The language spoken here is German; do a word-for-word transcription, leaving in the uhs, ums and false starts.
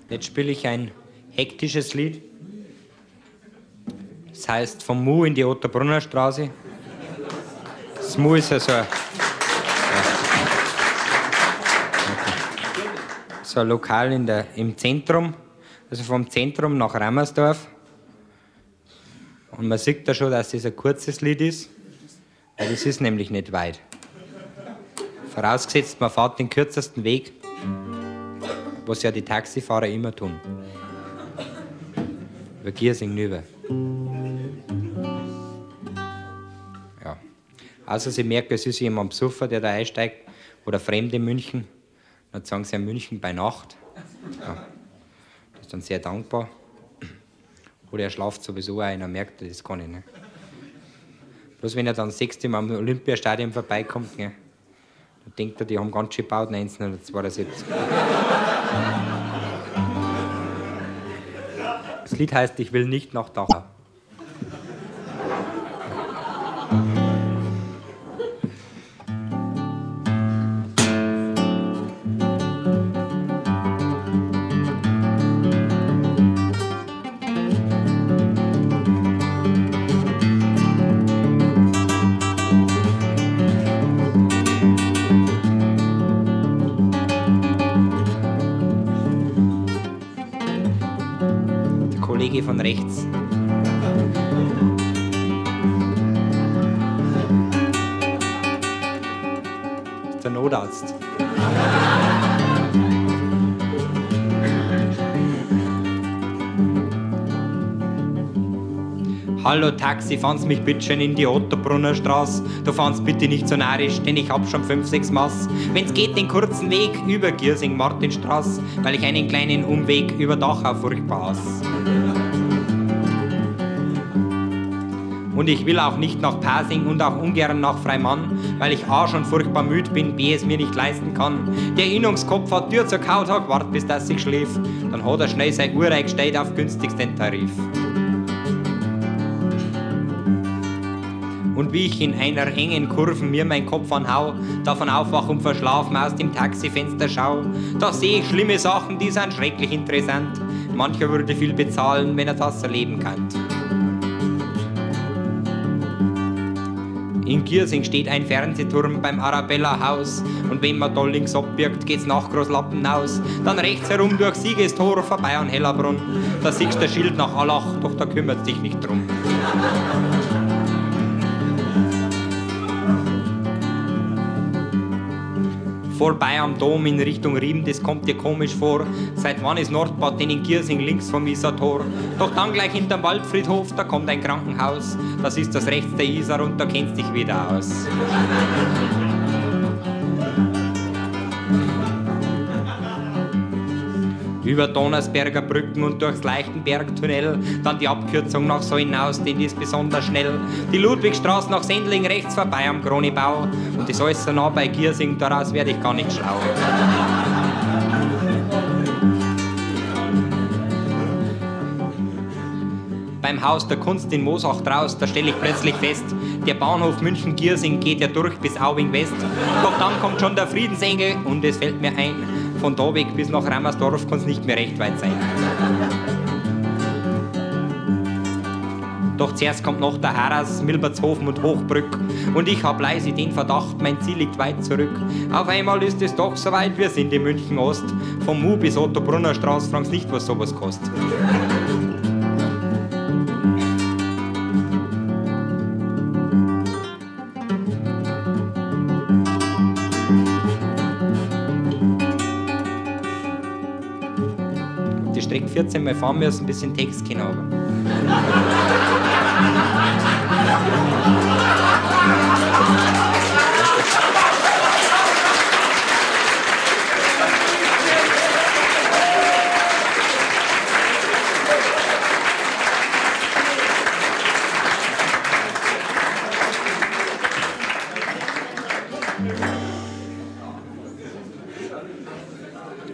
Jetzt spiele ich ein hektisches Lied. Das heißt vom Mu in die Otterbrunner Straße. Das Mu ist ja so ein, so ein Lokal in der, im Zentrum, also vom Zentrum nach Rammersdorf. Und man sieht da schon, dass das ein kurzes Lied ist, weil es ist nämlich nicht weit. Vorausgesetzt, man fährt den kürzesten Weg, was ja die Taxifahrer immer tun. Über Giersing rüber. Ja. Also Sie merken, es ist jemand besoffen, der da einsteigt, oder Fremde in München. Dann sagen sie ja München bei Nacht. Ja. Das ist dann sehr dankbar. Oder er schlaft sowieso ein, er merkt das gar nicht. Ne? Bloß wenn er dann das sechste Mal am Olympiastadion vorbeikommt, ne? Dann denkt er, die haben ganz schön gebaut, neunzehnhundertzweiundsiebzig. Das Lied heißt, ich will nicht nach Dachau. Kollege von rechts. Das ist der Notarzt. Hallo Taxi, fahr's mich bitte schön in die Otterbrunner Straße. Du fahrst bitte nicht so narrisch, denn ich hab schon fünf, sechs Maß. Wenn's geht, den kurzen Weg über Giersing-Martinstraß, weil ich einen kleinen Umweg über Dachau furchtbar hasse. Und ich will auch nicht nach Pasing und auch ungern nach Freimann, weil ich A schon furchtbar müde bin, B es mir nicht leisten kann. Der Innungskopf hat Tür zur Kautag, wart bis dass ich schläft, dann hat er schnell sein Uhr eingestellt auf günstigsten Tarif. Und wie ich in einer engen Kurve mir meinen Kopf anhau, davon aufwach und verschlafen aus dem Taxifenster schau, da sehe ich schlimme Sachen, die sind schrecklich interessant. Mancher würde viel bezahlen, wenn er das erleben kann. In Giersing steht ein Fernsehturm beim Arabella-Haus und wenn man da links abbirgt, geht's nach Großlappenhaus. Dann rechts herum durch Siegestor vorbei an Hellerbrunn. Da siehst der Schild nach Allach, doch da kümmert sich nicht drum. Vorbei am Dom in Richtung Riem, das kommt dir komisch vor. Seit wann ist Nordbad denn in Giersing links vom Isartor? Doch dann gleich hinterm Waldfriedhof, da kommt ein Krankenhaus. Das ist das rechts der Isar und da kennst dich wieder aus. Über Donnersberger Brücken und durchs Leichtenbergtunnel, dann die Abkürzung nach so hinaus, denn die ist besonders schnell. Die Ludwigstraße nach Sendling rechts vorbei am Kronibau und das alles so nah bei Giersing, daraus werde ich gar nicht schlau. Beim Haus der Kunst in Moosach draus, da stelle ich plötzlich fest, der Bahnhof München-Giersing geht ja durch bis Aubing West. Doch dann kommt schon der Friedensengel und es fällt mir ein, von da weg bis nach Rammersdorf kann's nicht mehr recht weit sein. Doch zuerst kommt noch der Harras, Milbertshofen und Hochbrück und ich hab leise den Verdacht, mein Ziel liegt weit zurück. Auf einmal ist es doch soweit, wir sind in München Ost. Vom Mu bis Ottobrunner Straße, fragst nicht, was sowas kostet. Die Strecke vierzehn Mal fahren müssen, bis in den Text hinein.